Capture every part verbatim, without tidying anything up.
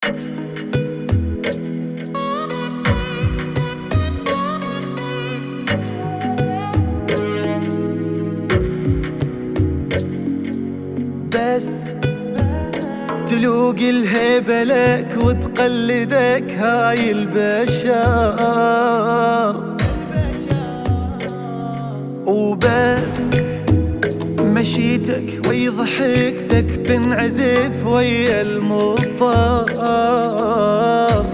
بس تلوقي الهيبة لك وتقلدك هاي البشر، وبس مشيتك وي ضحكتك تنعزف ويا المطر،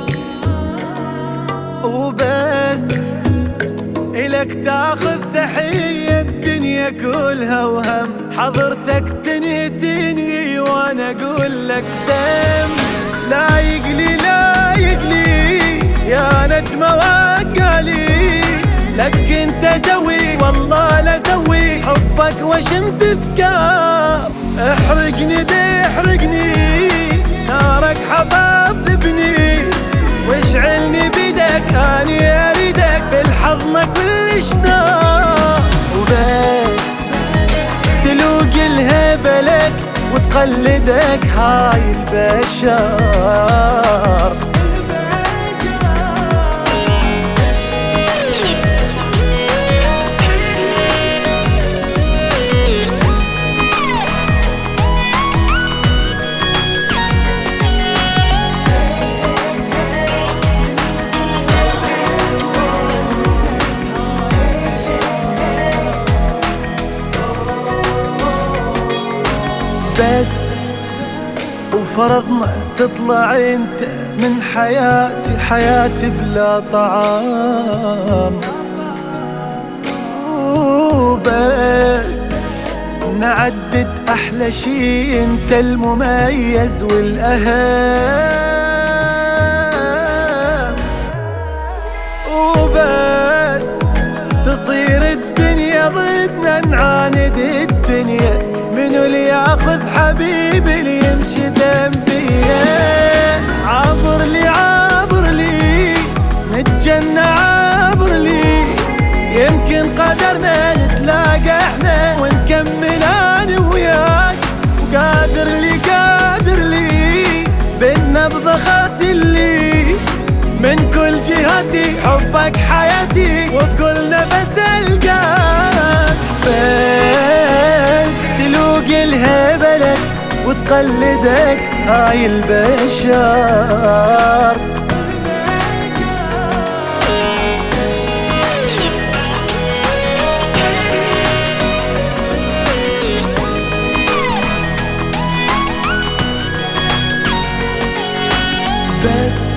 وبس إلك تاخذ تحية الدنيا كلها وهم حضرتك تنهي تنهي وانا اقول لك تم. لايق لي لايق لي يا نجمة وقالي لك انت جوي والله لزوي حبك وشم تذكار. احرقني دي احرقني نارك حباب ذبني واشعلني بيدك اني اريدك بالحضنة كلش نار، وبس تلوقي الهيبة لك وتقلدك هاي البشر. بس وفرضنا تطلع انت من حياتي حياتي بلا طعام، وبس نعدد احلى شي انت المميز والاهم، وبس تصير الدنيا ضدنا نعاند الدنيا منو اللي ياخذ حبيبي اللي يمشي ذنبي. عابر لي عابر لي نتجنى عابر لي يمكن قدرنا نتلاقى احنا ونكمل انا وياك، وقادر لي قادر لي بالنبضة خاتلي من كل جهاتي حبك حياتي وبكل نفس القاك. بس تلوقي الهيبة لك وتقلدك هاي البشر. بس